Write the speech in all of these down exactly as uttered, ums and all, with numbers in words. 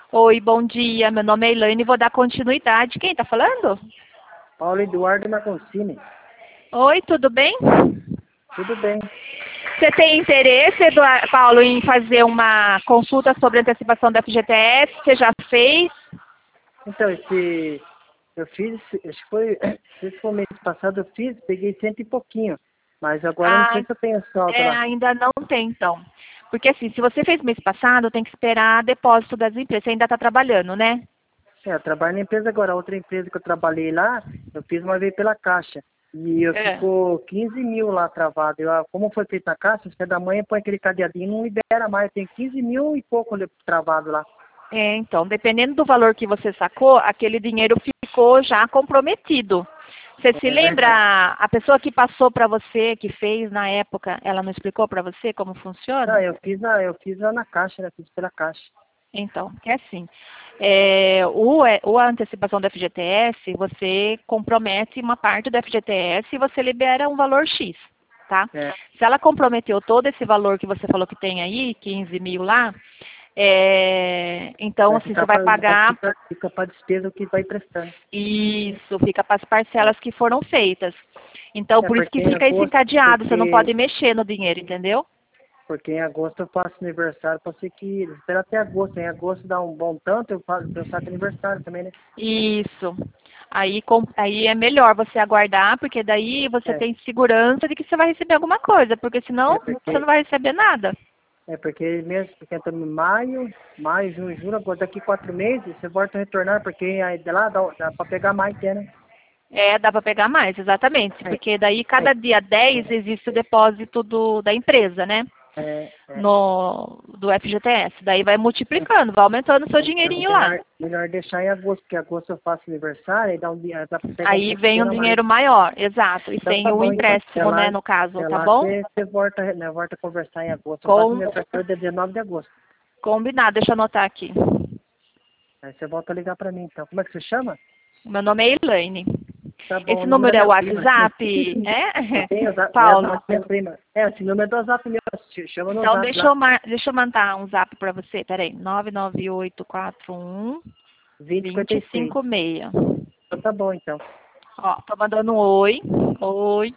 Oi, bom dia. Meu nome é Elaine e vou dar continuidade. Quem está falando? Paulo Eduardo Marconcini. Oi, tudo bem? Tudo bem. Você tem interesse, Eduardo, Paulo, em fazer uma consulta sobre antecipação da F G T S? Você já fez? Então, esse, eu fiz, acho que foi, esse foi o mês passado, eu fiz, peguei cento e pouquinho. Mas agora eu não Ah, sei se eu tenho saldo é, lá. ainda não tem, então. Porque assim, se você fez mês passado, tem que esperar depósito das empresas. Você ainda está trabalhando, né? É, eu trabalho na empresa agora. A outra empresa que eu trabalhei lá, eu fiz uma vez pela Caixa. E eu É. ficou quinze mil lá travado. Eu, ah, como foi feito na Caixa, você da manhã põe aquele cadeadinho e não libera mais. Tem quinze mil e pouco ali travado lá. É, então, dependendo do valor que você sacou, aquele dinheiro ficou já comprometido. Você se É lembra, verdade. a pessoa que passou para você, que fez na época, ela não explicou para você como Não, funciona? eu fiz, na, eu fiz lá na Caixa, né? Fiz pela Caixa. Então, é assim, é, o, é, o a antecipação do F G T S, você compromete uma parte do F G T S e você libera um valor X, tá? É. Se ela comprometeu todo esse valor que você falou que tem aí, quinze mil lá, é, então, Vai assim, você ficar vai para pagar, fica, fica para despesa o que vai prestando. isso, fica para as É, parcelas que foram feitas. Então, é por isso porque que em fica isso agosto, encadeado, você não porque, pode mexer no dinheiro, entendeu? porque em agosto eu faço aniversário, pode ser que espera até agosto. Em agosto dá um bom tanto, eu faço, eu faço aniversário também, né? Isso. Aí, com- aí é melhor você aguardar, porque daí você É, tem segurança de que você vai receber alguma coisa, porque senão é você não porque, vai receber nada. é porque mesmo porque estamos em maio, maio, junho, julho, agora daqui quatro meses, você volta a retornar, porque aí de lá dá, dá para pegar mais, até, né? É, dá para pegar mais, exatamente, É, porque daí cada dia dez existe o depósito do, da empresa, né? é, é, No, do F G T S. Daí vai multiplicando, vai aumentando o seu é, é dinheirinho lá. melhor, melhor deixar em agosto, porque em agosto eu faço aniversário, aí dá um dia, dá para pegar um Aí vem um pouquinho a mais. dinheiro maior, exato, e Então sem tá o bom, então. Até empréstimo, lá, né, no caso, até tá lá bom? você, você volta, né, volta a conversar em agosto. Eu faço Com, aniversário dia dezenove de agosto. combinado, deixa eu anotar aqui. Aí você volta a ligar pra mim, então. Como é que você chama? Meu nome é Elaine. Tá bom, o Esse nome da número é o minha prima. WhatsApp? Eu É? tenho o zap, é o nome Paulo. da minha prima. É, esse número é do WhatsApp meu. Chama no Então WhatsApp deixa lá. eu, mar... deixa eu mandar um zap para você. Peraí. nove nove oito quatro um vinte cinquenta e dois seis. cinco seis. Então tá bom, então. Ó, tô mandando um oi. Oi,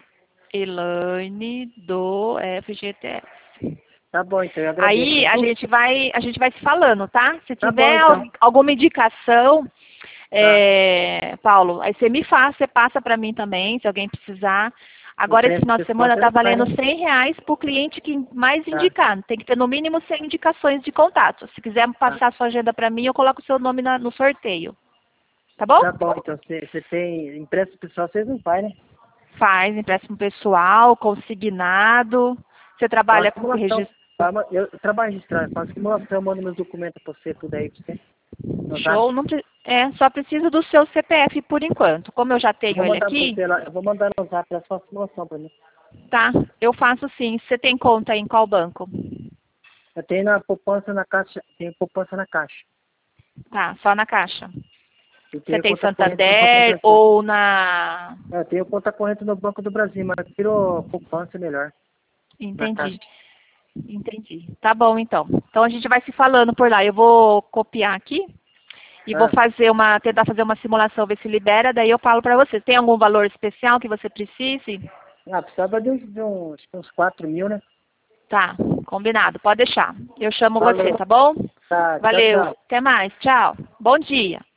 Elaine do F G T S. Tá bom, então. Eu agradeço, Aí a viu? gente vai, a gente vai se falando, tá? Se Tá bom, tiver então. al- alguma indicação, Tá. é, Paulo, aí você me faz, você passa para mim também, se alguém precisar. O Agora esse preço final de pessoal semana você tá não faz, valendo né? cem reais por cliente que mais Tá. indicar. Tem que ter no mínimo cem indicações de contato. Se quiser Tá. passar a sua agenda para mim, eu coloco o seu nome na- no sorteio. Tá bom? Tá bom, então. Você, você tem impresso pessoal, vocês não fazem, né? Faz empréstimo pessoal, consignado. Você Só trabalha com simulação. registro. Tá, mas eu trabalho registrado, faço simulação, mando meus documentos pra você, tudo aí pra você. No zap. Show, não pre- é, só preciso do seu C P F por enquanto. Como eu já Eu tenho vou ele mandar pra aqui, você lá, eu vou mandar no zap a sua simulação pra mim. tá? Eu faço sim. Você tem conta em qual banco? Eu tenho na poupança na caixa, tenho poupança na caixa. Tá, só na Caixa. E Você tenho tem conta corrente no Banco do Santander Brasil. ou na... É, eu tenho conta corrente no Banco do Brasil, mas eu prefiro poupança melhor, na caixa. Entendi, entendi. Tá bom, então. Então a gente vai se falando por lá. Eu vou copiar aqui e vou Ah, fazer uma, tentar fazer uma simulação, ver se libera, daí eu falo pra você. Tem algum valor especial que você precise? ah precisava de uns, de uns, acho que uns quatro mil, né? Tá, combinado. Pode deixar. Eu chamo você, Falou. tá bom? Tá, tchau, Valeu. tchau. Até mais. Tchau. Bom dia.